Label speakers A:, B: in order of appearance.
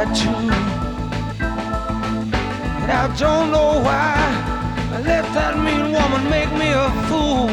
A: tried to. And I don't know why I let that mean woman make me a fool.